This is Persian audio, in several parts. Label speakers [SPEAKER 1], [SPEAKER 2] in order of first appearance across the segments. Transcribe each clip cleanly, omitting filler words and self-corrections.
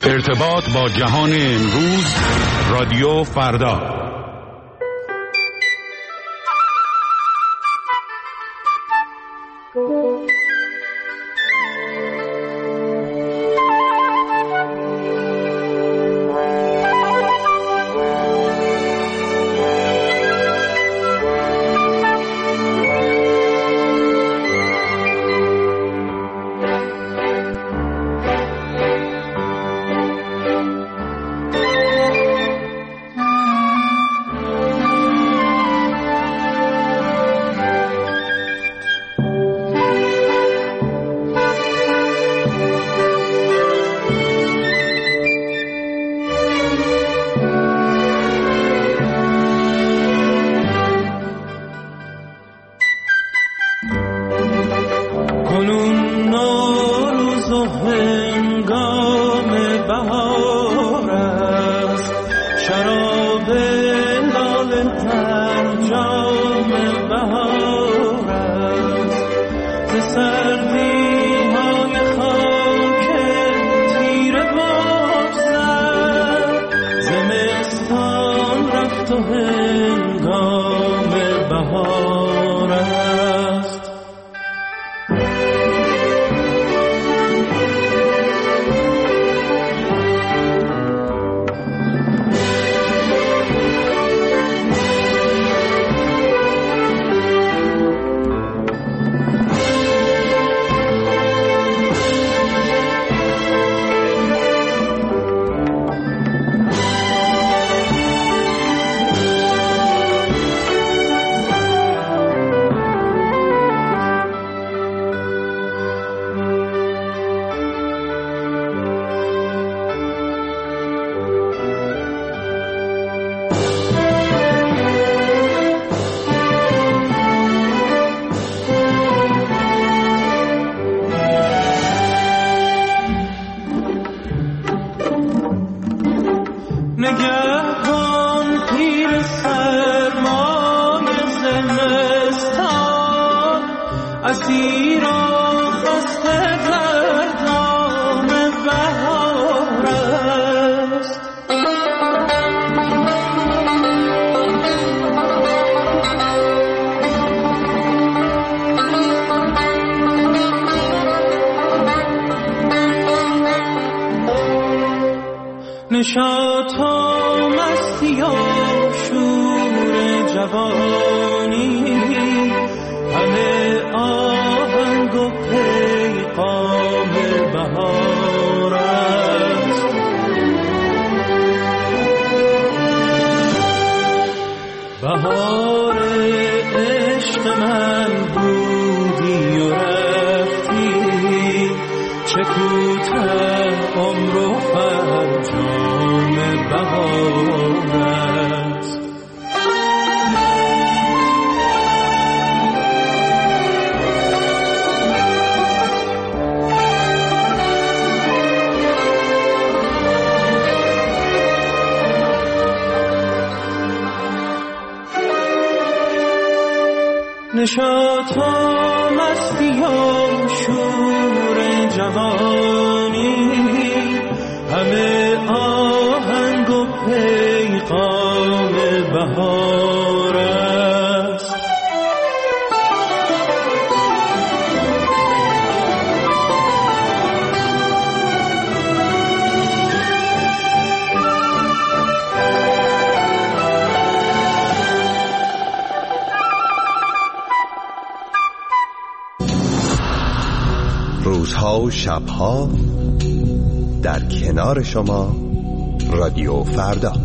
[SPEAKER 1] ارتباط با جهان امروز، رادیو فردا.
[SPEAKER 2] نشاط و مستی و شور جوانی، همه آهنگ و پیغام بهار است. بهار عشق من بودی و رفتی، چه کوته عمر و فرجام بهار است. نشاط و مستی و شور جوانی، همه آهنگ و پیغام بهار است.
[SPEAKER 3] روزها و شبها در کنار شما، رادیو فردا.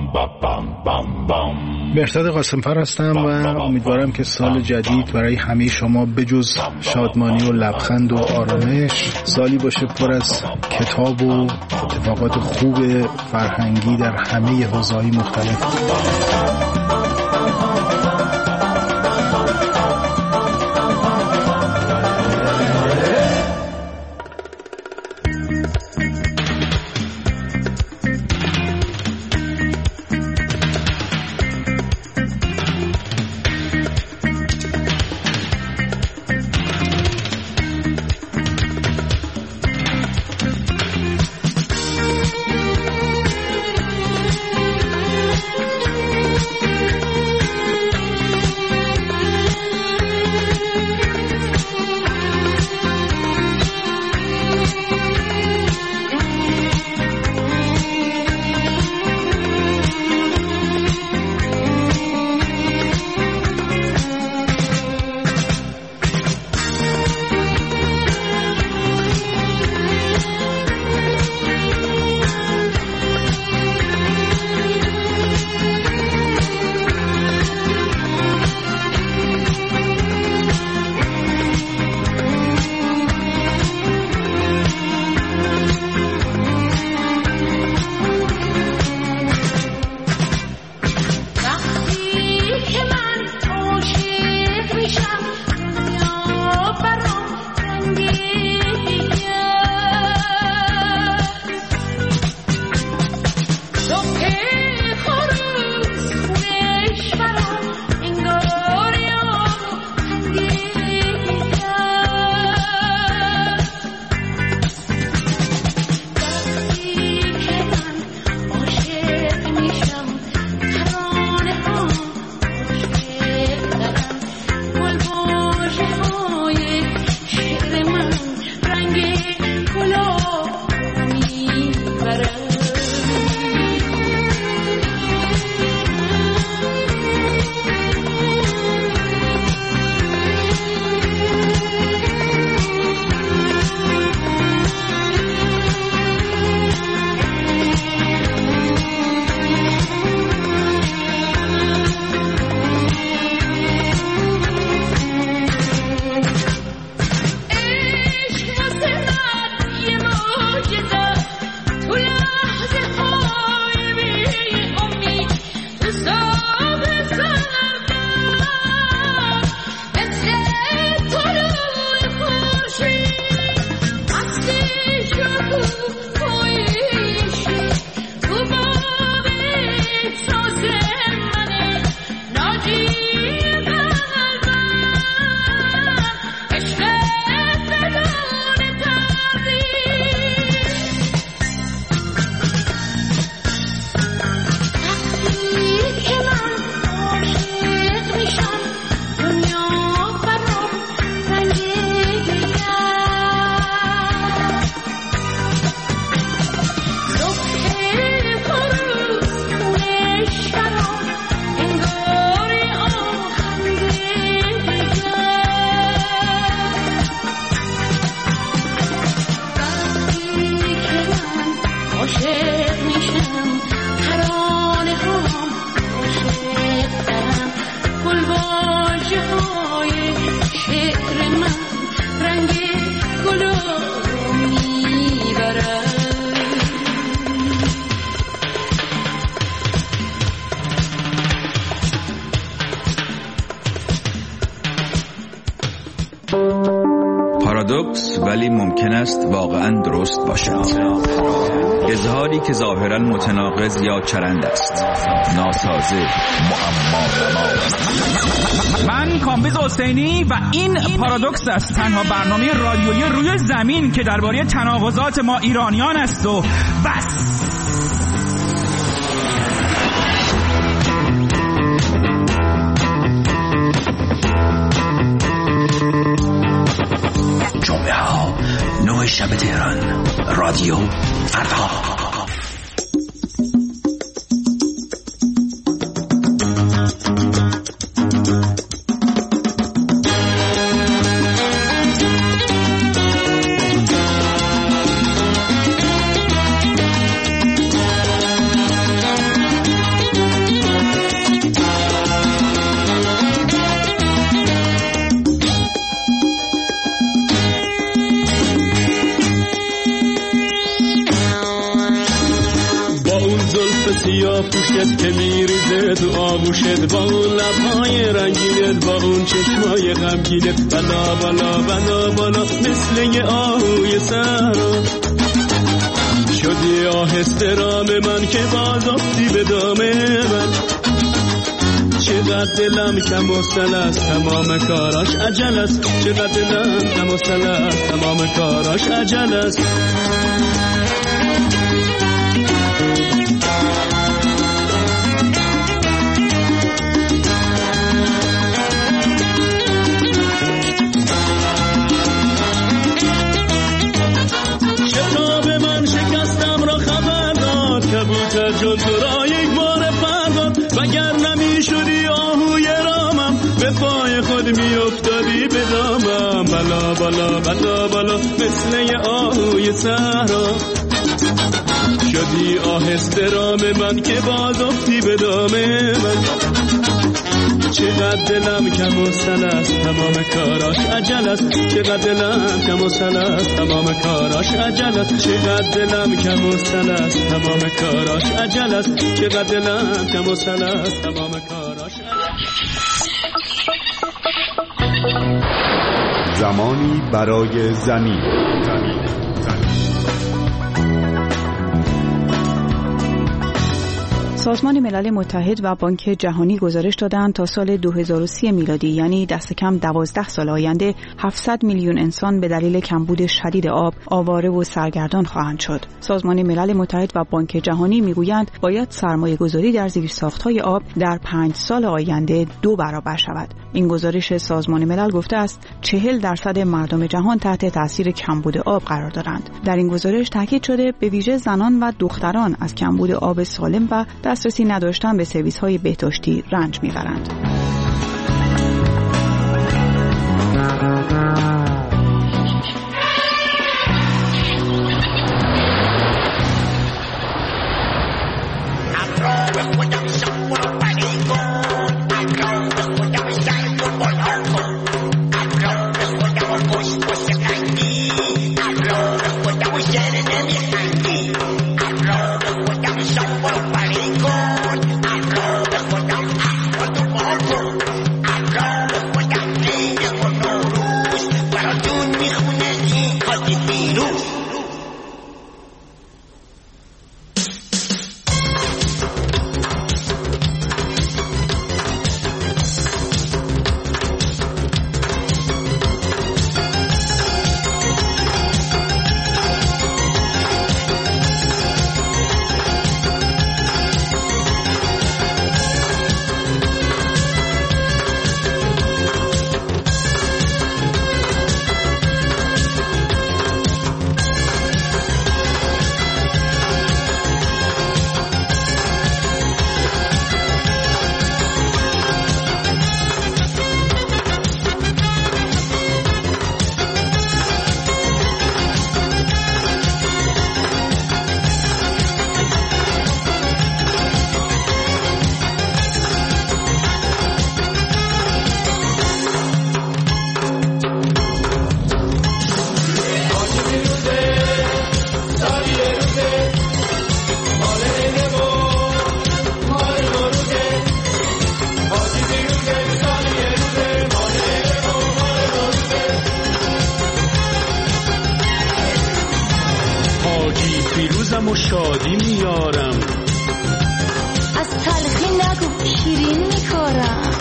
[SPEAKER 4] مهرداد قاسمفر هستم و امیدوارم که سال جدید برای همه شما بجز شادمانی و لبخند و آرامش سالی باشه پر از کتاب و اتفاقات خوب فرهنگی در همه حوزه‌های مختلف.
[SPEAKER 5] پارادوکس ولی ممکن است واقعا درست باشد. اظهاری که ظاهرا متناقض یا چرند است، ناسازه، معما.
[SPEAKER 6] من کامبیز حسینی و این پارادوکس است، تنها برنامه رادیویی روی زمین که درباره تناقضات ما ایرانیان است و بس.
[SPEAKER 7] جمعه ها 9 شب تهران، رادیو فردا.
[SPEAKER 2] سیاه پوشت که میریزه تو آغوشت، با اون لبهای رنگینت، با اون چشمای غمگینت، بالا بالا بالا بالا مثل یه آهوی صحرا. شدی آهسته رام من که باز افتی به دام من. چقدر دلم کم و سل است، تمام کاراش عجل است. چقدر دلم کم و سل است، تمام کاراش عجل است. شتاب من شکستم را خبر داد، کبوتر جون تو را یک بار پرداد. وگر نمیشدی آهوی رامم، به پای خود میافتادی به دامم. بالا بالا بالا بالا مثل یه آهوی صحرا. شدی آهسته رام من که باز افتی به دام من. چقدر دلم کم و سل است، تمام کاراش عجل است. چقدر دلم کم و سل است، تمام کاراش عجل است. چقدر دلم کم و سل است، تمام کاراش عجل است. چقدر دلم کم و سل است، تمام کاراش عجل است.
[SPEAKER 3] زمانی برای زمین.
[SPEAKER 8] سازمان ملل متحد و بانک جهانی گزارش دادند تا سال 2030 میلادی، یعنی دست کم 12 سال آینده، 700 میلیون انسان به دلیل کمبود شدید آب آواره و سرگردان خواهند شد. سازمان ملل متحد و بانک جهانی میگویند باید سرمایه گذاری در زیرساخت‌های آب در 5 سال آینده 2 برابر شود. این گزارش سازمان ملل گفته است 40% مردم جهان تحت تاثیر کمبود آب قرار دارند. در این گزارش تاکید شده به ویژه زنان و دختران از کمبود آب سالم و دسترسی نداشتن به سرویس‌های بهداشتی رنج می‌برند.
[SPEAKER 2] و شادی میارم،
[SPEAKER 9] از تلخی نگو شیرین میکارم.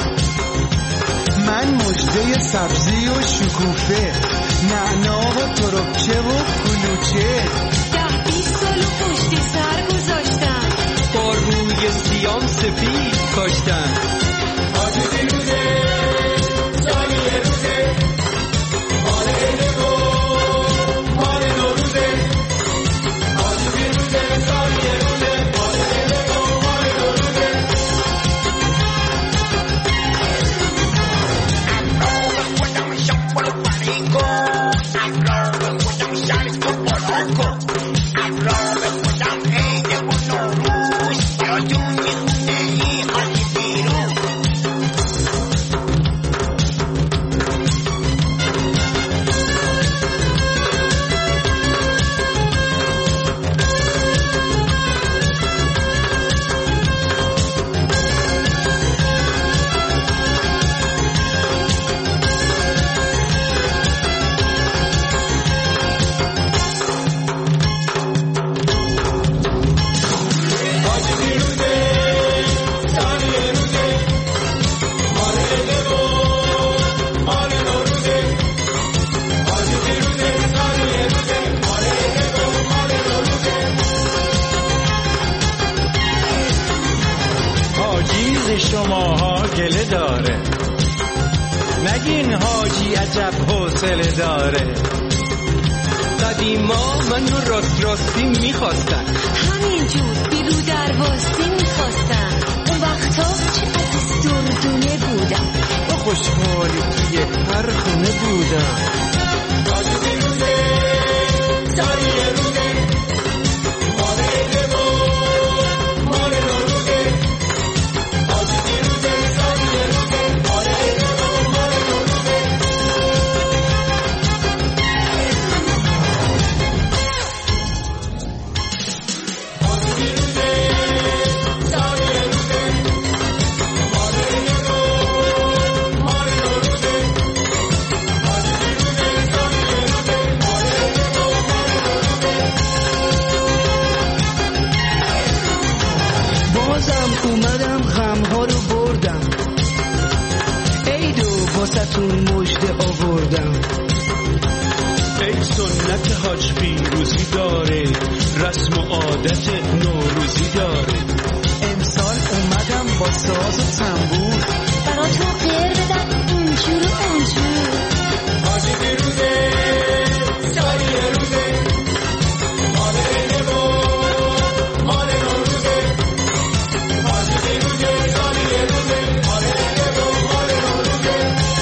[SPEAKER 10] من مژده سبزی و شکوفه، نعنا و تربچه و کلوچه.
[SPEAKER 9] 10-20 سال پشت سر گذاشتم،
[SPEAKER 10] با روی سیام سفید کاشتم.
[SPEAKER 2] حاجی فیروزه سالی روزه، مال عیدگو مال نوروزه. حاجی فیروزه سالی روزه، مال عیدگو مال نوروزه.
[SPEAKER 10] شماها گله داره، نگین حاجی عجب حوصله داره. قدیما منو راست راستی میخواستن،
[SPEAKER 9] همینجور بیرو درواستی میخواستن. اون وقتا چقدر دردونه بودم،
[SPEAKER 10] با خوشحالی توی هر خونه بودم.
[SPEAKER 11] واسه‌تون مژده آوردم.
[SPEAKER 2] ای سنت حاج پیروزی داره، رسم و عادت نوروزی داره.
[SPEAKER 11] امسال اومدم با ساز و تنبور،
[SPEAKER 9] براتون غیر بدم اینجور و اونجور.
[SPEAKER 2] حاجی پیروزه سالی روزه، مال اینه و مال نوروزه. حاجی پیروزه سالی روزه، مال اینه و مال نوروزه.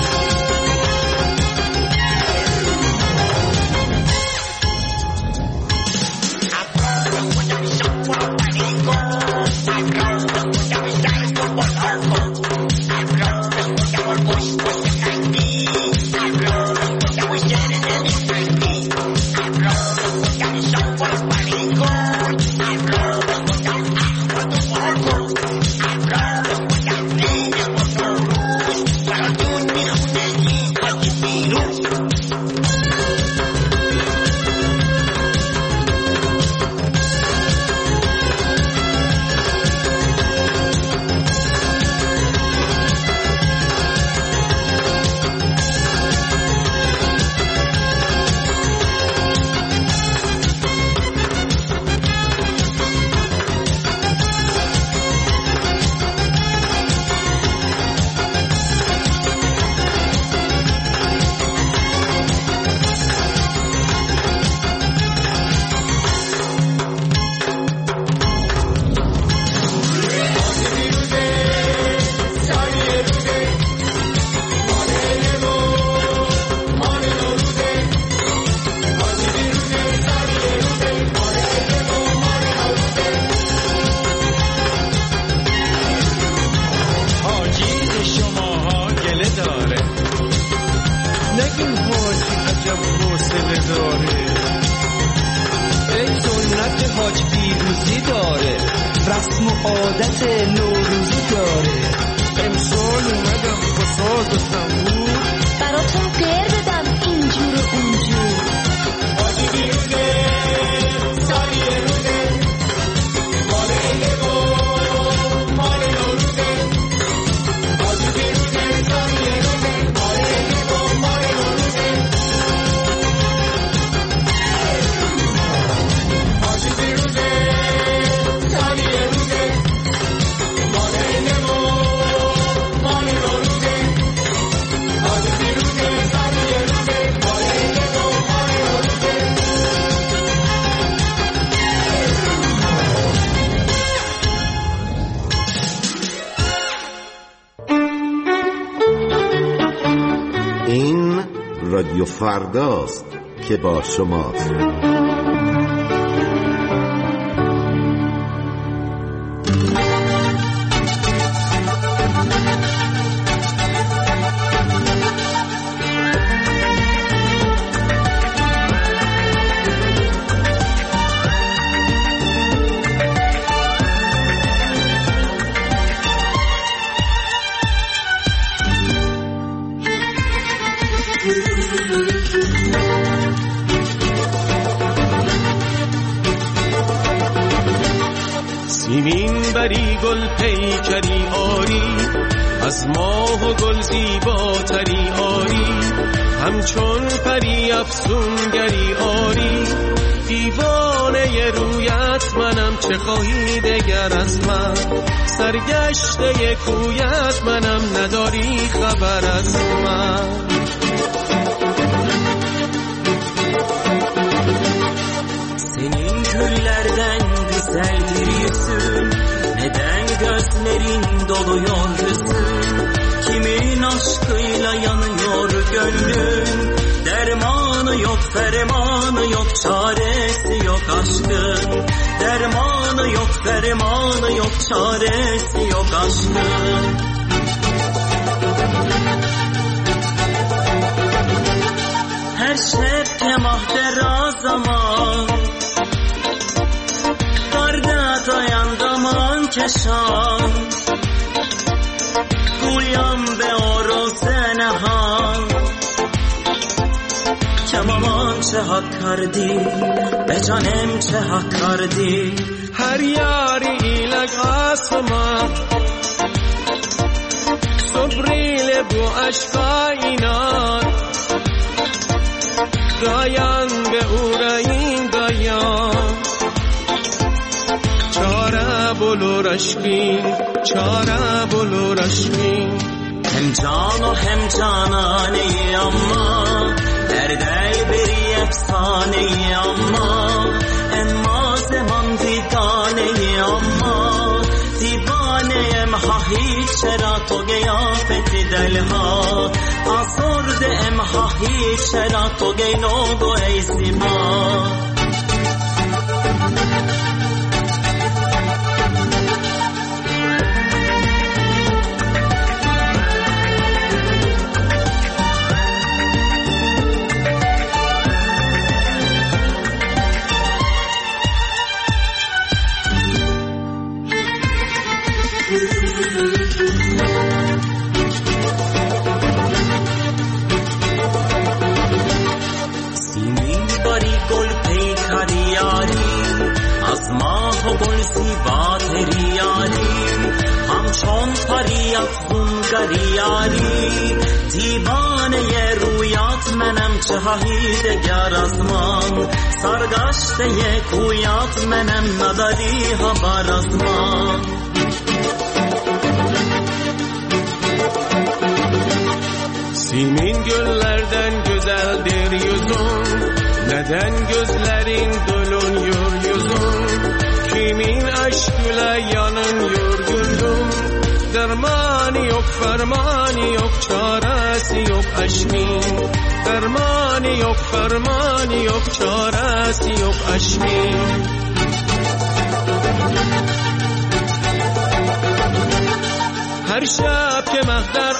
[SPEAKER 11] رسم و عادت نوروزی داره.
[SPEAKER 10] امسال اومدم با ساز و تنبور،
[SPEAKER 9] براتون غیر بدم اینجور و اونجور.
[SPEAKER 2] حاجی پیروزه سالی روزه، مال اینه و مال نوروزه. حاجی پیروزه سالی روزه، مال اینه و مال نوروزه. حاجی پیروزه سالی روزه، مال اینه و مال نوروزه. حاجی پیروزه سالی روزه، مال اینه و مال نوروزه.
[SPEAKER 12] این رادیو فرداست که با شماست.
[SPEAKER 2] سیمین بری گل پیکری آری، از ماه و گل زیباتری آری. همچون پری افسونگری آری،
[SPEAKER 10] دیوانه رویت منم، چه خواهی دگر از من؟ سرگشته کویت منم، نداری خبر az من.
[SPEAKER 13] Senin güllerden güzeldir yüzün, neden gözlerin doluyor hüzün? Kimin aşkıyla yanıyor gönlün? Dermanı yok, fermanı yok, çaresi yok aşkın. Dermanı yok, fermanı yok, çaresi yok aşkın. Her şeb که ماه در zaman Karda dayandaman keşan Gulyan be o rozenehan Kemaman çe hak kardی به جانم چه حق کردی
[SPEAKER 10] هر یاری ایلک آسما صبریل بو عشقا اینان دایان به او رایین دایان چاره بلور عشقین چاره بلور عشقین
[SPEAKER 13] هم جان و هم جانانی اما در دل بری افسانه اما زمان دیدانه اما دیوانه امها هیچ چرا تو قیافت دلها آسرده امها هیچ چرا تو گینو ای زیبا همچون پری افزون گریاری دیوانه رویات منم چه هایی دگر از من سرگشته کویات منم نداری خبر از من
[SPEAKER 10] Simin güllerden güzeldir yüzün neden gözlerin doluyor yüzün kimin aşkıyla yanıyor gönlüm dermanı yok fermanı yok çaresi yok aşkın dermanı yok fermanı yok çaresi yok aşkın her şab که مه در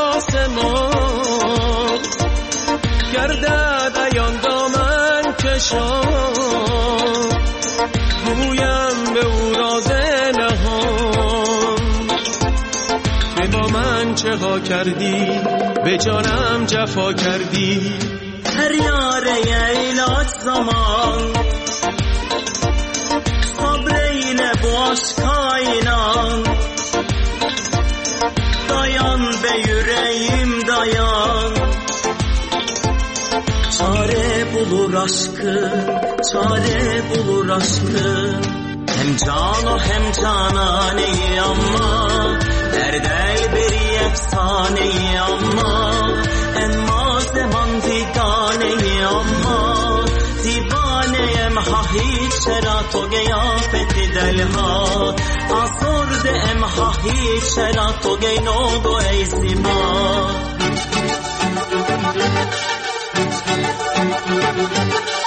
[SPEAKER 10] آسمان گردد عیان دامن کشان گویم به او راز نهان که با من چه ها کردی به جانم جفا کردی
[SPEAKER 13] هر یاره ایلات زمان صبر ile bu aşka inan dayan be yüreğim dayan çare bulur aşkın çare bulur aşkın hem can o hem canane ama derdel beri efsane ama emma zaman didane ama دیوانه‌ام ها هیچ چرا تو قیافت دلها آسرده‌ام ها هیچ چرا تو گینو ای زیبا